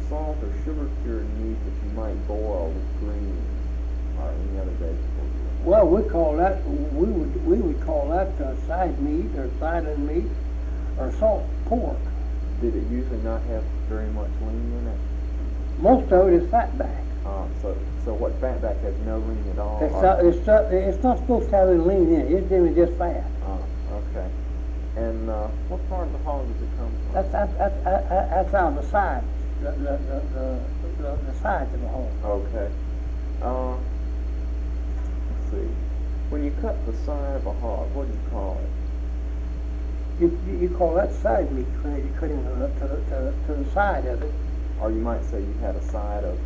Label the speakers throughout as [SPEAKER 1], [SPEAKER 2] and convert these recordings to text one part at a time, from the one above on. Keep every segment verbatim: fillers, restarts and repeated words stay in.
[SPEAKER 1] salt or sugar cured meat that you might boil with greens or any other vegetable?
[SPEAKER 2] Well, we call that, we would, we would call that uh, side meat or siding meat or salt pork.
[SPEAKER 1] Did it usually not have very much lean in it?
[SPEAKER 2] Most of it is fatback.
[SPEAKER 1] Uh, so, so what fatback has no lean at all?
[SPEAKER 2] It's not, it's not, it's not supposed to have any lean in it. It's generally just fat.
[SPEAKER 1] Uh, okay. And uh, what part of the hog does it come from?
[SPEAKER 2] That's that's that's, that's, that's on the sides, the the, the the the the sides of the hog.
[SPEAKER 1] Okay. Uh, let's see. When you cut the side of a hog, what do you call it?
[SPEAKER 2] You you, you call that side meat when you're cutting the, to the to, the- to the side of it.
[SPEAKER 1] Or you might say you had a side of.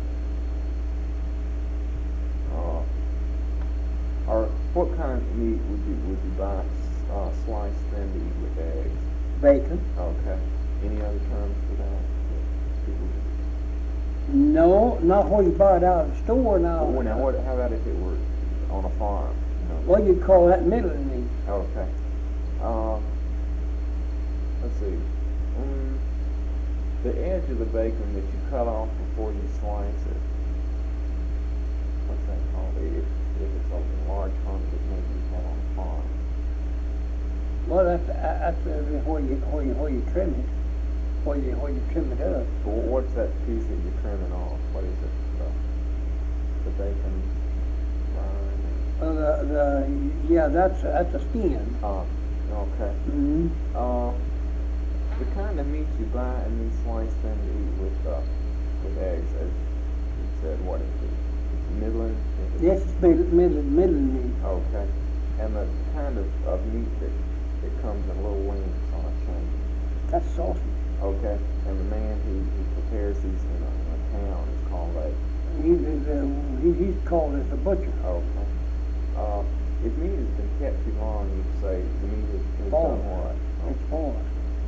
[SPEAKER 1] Uh, or what kind of meat would you would you buy uh, sliced thin to eat with eggs?
[SPEAKER 2] Bacon.
[SPEAKER 1] Okay. Any other terms for that? that people use?
[SPEAKER 2] No, not when you buy it out of the store now.
[SPEAKER 1] Well, now, what? How about if it were on a farm? You know?
[SPEAKER 2] Well, you'd call that middling meat.
[SPEAKER 1] Okay. Uh, let's see. Um, the edge of the bacon that you cut off before you slice it. What's that called? If, if it's a large hunk that maybe you had on a farm.
[SPEAKER 2] Well, that's that's uh, where you where you where you trim it, where you where you trim it up.
[SPEAKER 1] Well, what's that piece that you're trimming off? What is it? The, the bacon rind?
[SPEAKER 2] Uh, the the yeah, that's that's a skin.
[SPEAKER 1] Uh, okay.
[SPEAKER 2] Mm-hmm.
[SPEAKER 1] Uh, the kind of meat you buy and then slice them to eat with uh, with eggs, as you said, what is it? It's middling? Is it-
[SPEAKER 2] Yes, it's middle middling middling meat.
[SPEAKER 1] Okay. And the kind of, of meat that, that comes in little wings on a chain.
[SPEAKER 2] That's sausage.
[SPEAKER 1] Okay. And the man who, who prepares these in a, in a town is called a.
[SPEAKER 2] He, uh, he he's called as a butcher.
[SPEAKER 1] Okay. Uh, if meat has been kept too long, you say the meat has has
[SPEAKER 2] Spoiled.
[SPEAKER 1] done what?
[SPEAKER 2] It's spoiled.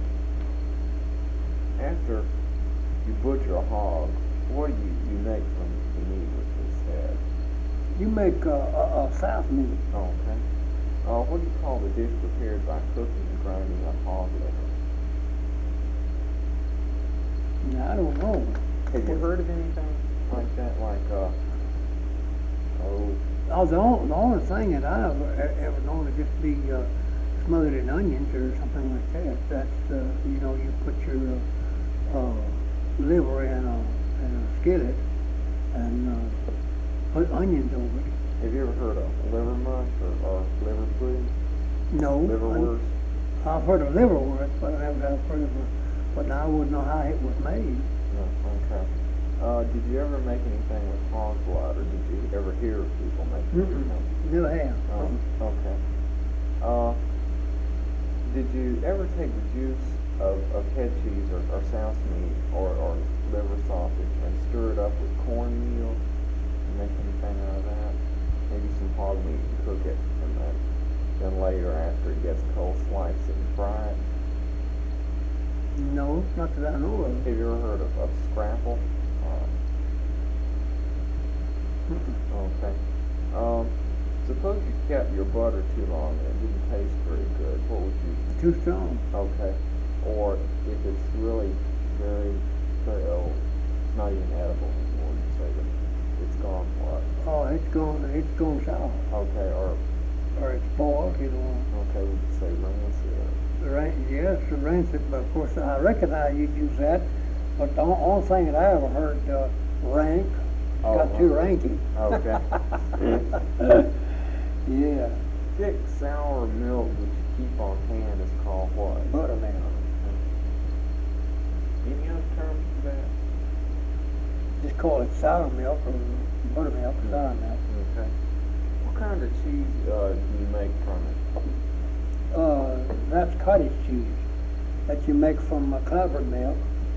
[SPEAKER 1] After you butcher a hog, what do you, you make from the meat with this head?
[SPEAKER 2] You make uh, a, a south meat.
[SPEAKER 1] Okay. Uh, what do you call the dish prepared by cooking and grinding up hog liver?
[SPEAKER 2] Now, I don't know.
[SPEAKER 1] Have you heard of anything like that? Like, uh, oh,
[SPEAKER 2] Oh, the only, the only thing that I've ever, ever known to just be uh, smothered in onions or something like that. That's uh, you know, you put your uh, uh, liver in a in a skillet and uh, put onions over it.
[SPEAKER 1] have you ever heard of liver mush or, or liver pudding?
[SPEAKER 2] No,
[SPEAKER 1] Liverwurst?
[SPEAKER 2] I, I've heard of liverwurst, but I haven't I've heard of it. But I wouldn't know how it was made.
[SPEAKER 1] No, okay. Uh, did you ever make anything with hog blood, or did you ever hear of people making
[SPEAKER 2] Mm-mm.
[SPEAKER 1] anything?
[SPEAKER 2] Never have.
[SPEAKER 1] Oh, okay. Uh, did you ever take the juice of, of head cheese or, or souse meat or, or liver sausage and stir it up with cornmeal and make anything out of that? Maybe some hog meat and cook it, and then, then later after it gets cold, slice it and fry it.
[SPEAKER 2] No, not that I know of.
[SPEAKER 1] Have you ever heard of, of scrapple? Uh,
[SPEAKER 2] Mm-mm.
[SPEAKER 1] okay. Um, suppose you kept your butter too long and it didn't taste very good. What would you?
[SPEAKER 2] Too strong.
[SPEAKER 1] Okay. Or if it's really very, very old, it's not even edible anymore. You say that it's gone what?
[SPEAKER 2] Oh, it's gone. It's gone sour.
[SPEAKER 1] Okay. Or
[SPEAKER 2] Or it's spoiled. You know.
[SPEAKER 1] okay, would you say rancid?
[SPEAKER 2] The rain, yes, the rancid, but of course I recognize you'd use that. But the on- only thing that I ever heard uh, rank,
[SPEAKER 1] Oh,
[SPEAKER 2] got too
[SPEAKER 1] okay.
[SPEAKER 2] ranky.
[SPEAKER 1] Okay.
[SPEAKER 2] Yeah,
[SPEAKER 1] Thick sour milk that you keep on hand is called what?
[SPEAKER 2] buttermilk.
[SPEAKER 1] Any other terms for that?
[SPEAKER 2] Just call it sour milk or buttermilk, or sour milk.
[SPEAKER 1] Okay. What kind of cheese uh, do you make from it?
[SPEAKER 2] Uh, that's cottage cheese that you make from uh, clabbered milk.